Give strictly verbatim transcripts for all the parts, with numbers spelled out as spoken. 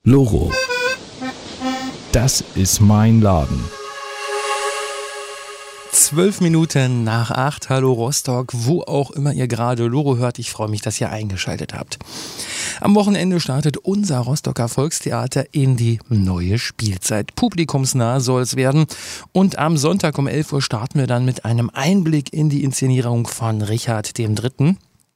Loro. Das ist mein Laden. Zwölf Minuten nach acht. Hallo Rostock, wo auch immer ihr gerade Loro hört. Ich freue mich, dass ihr eingeschaltet habt. Am Wochenende startet unser Rostocker Volkstheater in die neue Spielzeit. Publikumsnah soll es werden. Und am Sonntag um elf Uhr starten wir dann mit einem Einblick in die Inszenierung von Richard der Dritte.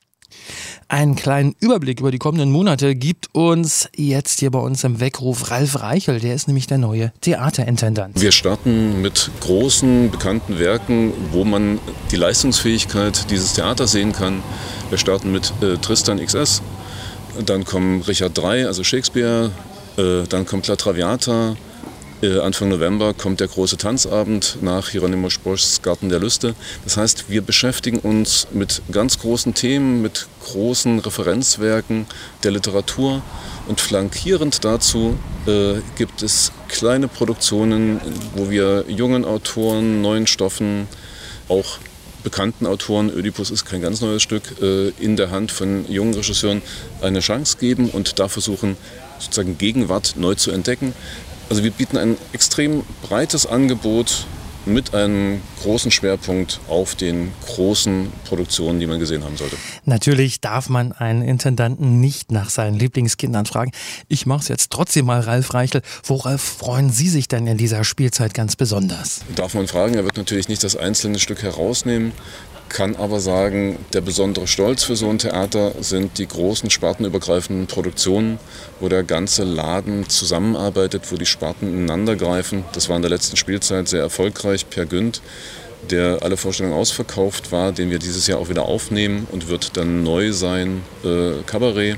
Einen kleinen Überblick über die kommenden Monate gibt uns jetzt hier bei uns im Weckruf Ralf Reichel. Der ist nämlich der neue Theaterintendant. Wir starten mit großen, bekannten Werken, wo man die Leistungsfähigkeit dieses Theaters sehen kann. Wir starten mit äh, Tristan X S, dann kommen Richard der Dritte, also Shakespeare, äh, dann kommt La Traviata. Äh, Anfang November kommt der große Tanzabend nach Hieronymus Boschs Garten der Lüste. Das heißt, wir beschäftigen uns mit ganz großen Themen, mit großen Referenzwerken der Literatur. Und flankierend dazu äh, gibt es kleine Produktionen, wo wir jungen Autoren, neuen Stoffen, auch bekannten Autoren, Ödipus ist kein ganz neues Stück, äh, in der Hand von jungen Regisseuren eine Chance geben und da versuchen, sozusagen Gegenwart neu zu entdecken. Also wir bieten ein extrem breites Angebot mit einem großen Schwerpunkt auf den großen Produktionen, die man gesehen haben sollte. Natürlich darf man einen Intendanten nicht nach seinen Lieblingskindern fragen. Ich mache es jetzt trotzdem mal, Ralf Reichel. Worauf freuen Sie sich denn in dieser Spielzeit ganz besonders? Darf man fragen, er wird natürlich nicht das einzelne Stück herausnehmen, kann aber sagen, der besondere Stolz für so ein Theater sind die großen spartenübergreifenden Produktionen, wo der ganze Laden zusammenarbeitet, wo die Sparten ineinander greifen. Das war in der letzten Spielzeit sehr erfolgreich. Peer Gynt, der alle Vorstellungen ausverkauft war, den wir dieses Jahr auch wieder aufnehmen und wird dann neu sein, äh, Kabarett.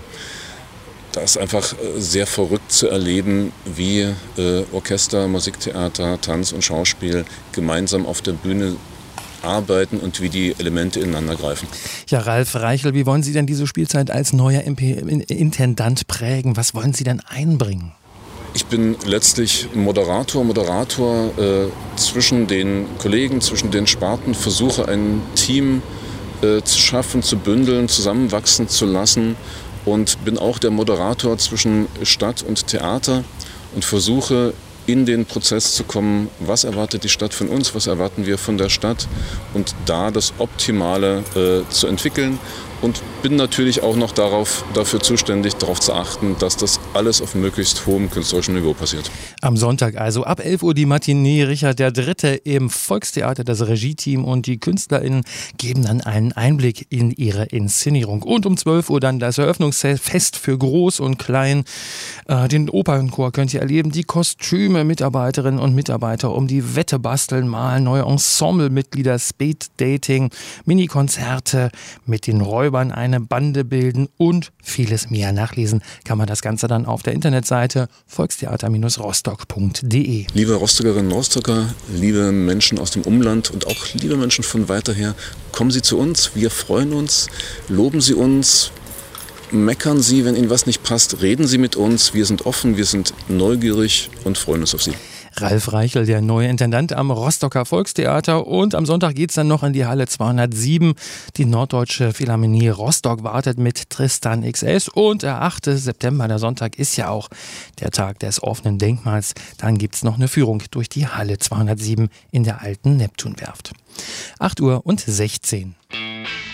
Da ist einfach sehr verrückt zu erleben, wie äh, Orchester, Musiktheater, Tanz und Schauspiel gemeinsam auf der Bühne arbeiten und wie die Elemente ineinander greifen. Ja, Ralf Reichel, wie wollen Sie denn diese Spielzeit als neuer M P Intendant prägen? Was wollen Sie denn einbringen? Ich bin letztlich Moderator, Moderator äh, zwischen den Kollegen, zwischen den Sparten, versuche ein Team äh, zu schaffen, zu bündeln, zusammenwachsen zu lassen und bin auch der Moderator zwischen Stadt und Theater und versuche in den Prozess zu kommen, was erwartet die Stadt von uns, was erwarten wir von der Stadt und da das Optimale äh, zu entwickeln. Und bin natürlich auch noch darauf, dafür zuständig, darauf zu achten, dass das alles auf möglichst hohem künstlerischen Niveau passiert. Am Sonntag also ab elf Uhr die Matinee. Richard der Dritte im Volkstheater, das Regie-Team und die KünstlerInnen geben dann einen Einblick in ihre Inszenierung. Und um zwölf Uhr dann das Eröffnungsfest für Groß und Klein. Äh, den Opernchor könnt ihr erleben, die Kostüme, Mitarbeiterinnen und Mitarbeiter um die Wette basteln, malen, neue Ensemblemitglieder, Speed-Dating, Mini-Konzerte mit den Räubern eine Bande bilden und vieles mehr. Nachlesen kann man das Ganze dann auf der Internetseite volkstheater rostock punkt de. Liebe Rostockerinnen und Rostocker, liebe Menschen aus dem Umland und auch liebe Menschen von weiter her, kommen Sie zu uns, wir freuen uns, loben Sie uns, meckern Sie, wenn Ihnen was nicht passt, reden Sie mit uns, wir sind offen, wir sind neugierig und freuen uns auf Sie. Ralf Reichel, der neue Intendant am Rostocker Volkstheater. Und am Sonntag geht es dann noch in die Halle zweihundertsieben. Die Norddeutsche Philharmonie Rostock wartet mit Tristan X S. Und der achte September, der Sonntag, ist ja auch der Tag des offenen Denkmals. Dann gibt es noch eine Führung durch die Halle zweihundertsieben in der alten Neptunwerft. acht Uhr und sechzehn.